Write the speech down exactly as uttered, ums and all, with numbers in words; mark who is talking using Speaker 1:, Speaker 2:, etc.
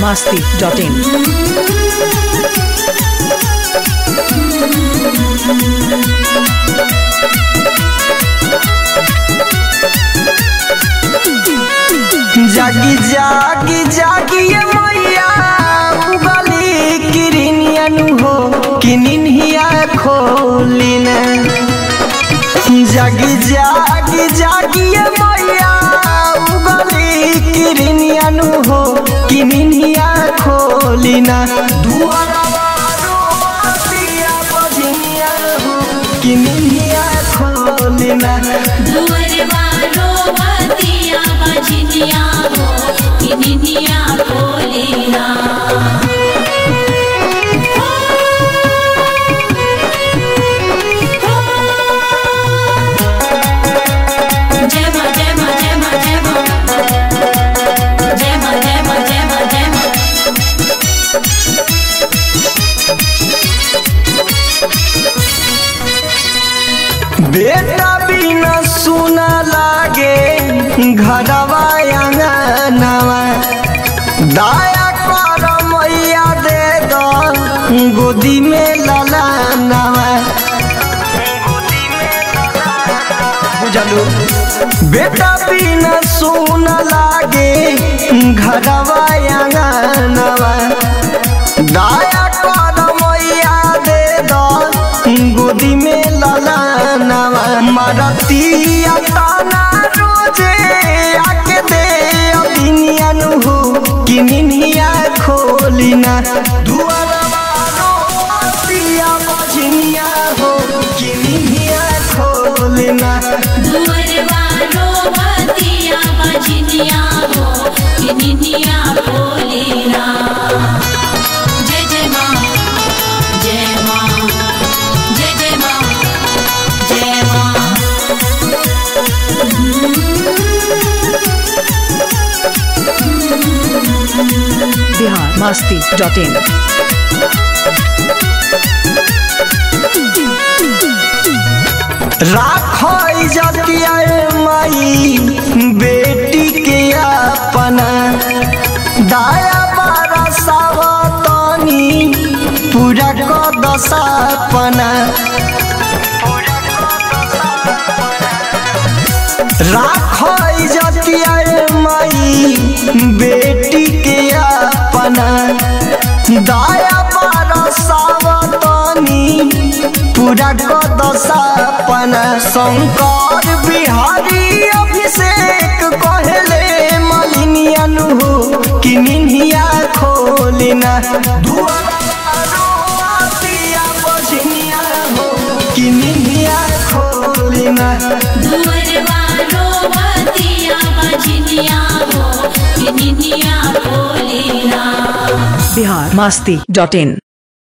Speaker 1: masti dot in.
Speaker 2: जागी जागी जागी ये मैया उगली किरनियन हो किनिया खोली न। जागी जागी जागी ये मैया उगली किरनियन हो किनिया खोली न। दुआरवारो दिया बजनिया हो किनिया खोली न।
Speaker 3: दुआरवारो दिया बजनिया हो किनिया खोली ना।
Speaker 2: बेटा बिना सुना लागे घरवा अंगनवा। दाया कर मैया दे दो गोदी में ललनवा। बुझलू बेटा बिना सुना लागे घरवा अंगनवा। दाया कर मैया दे दो गोदी में ललनवा। मरतिया ताना रोजे आके दे अबिनियन हो किनिया खोली ना। दुआरवारो दिया बजनिया हो किनिया खोली ना।
Speaker 3: दुआरवारो दिया बजनिया हो किनिया खोली ना। जय जय माँ जय माँ जय जय माँ जय माँ।
Speaker 1: Bihar masti dot in.
Speaker 2: राखो इज्जतिया माई बेटी के अपना। दाया बारा सावतनी पूरा कर सपना। राखो इज्जतिया माई बेटी के अपना। दाया बारा सावतनी पूरा कर सपना। शंकर बिहारी अभिषेक कहले मलिनियन हो किनिया खोली ना। दुआरवारो दिया बजनिया हो किनिया खोली ना।
Speaker 3: दुआरवारो दिया बजनिया हो किनिया खोली ना।
Speaker 1: Bihar masti dot in.